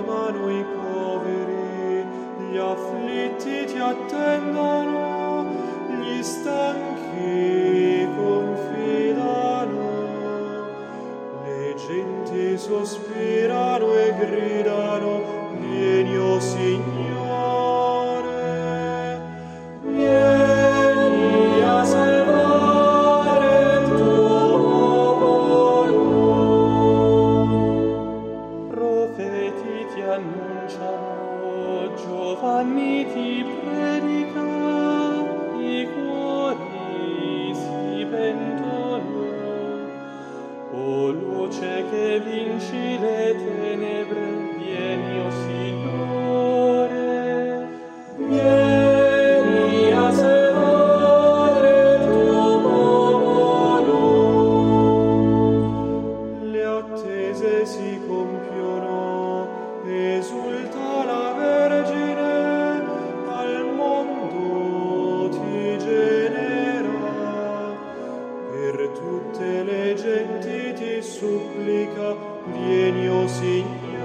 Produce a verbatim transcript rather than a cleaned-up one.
dormano i poveri, gli afflitti ti attendano, gli stanchi confidano, le genti sospirano e gridano, vieni, o Signore, vieni a salvare il tuo popolo. Profeti ti annunciano, Giovanni ti predica, i cuori si pentono. O luce che vinci le tenebre, vieni, o Signore, vieni a salvare il tuo popolo. Le attese si compiono, esulta la Vergine, al mondo ti genera, per tutte le genti ti supplica, vieni, o Signore.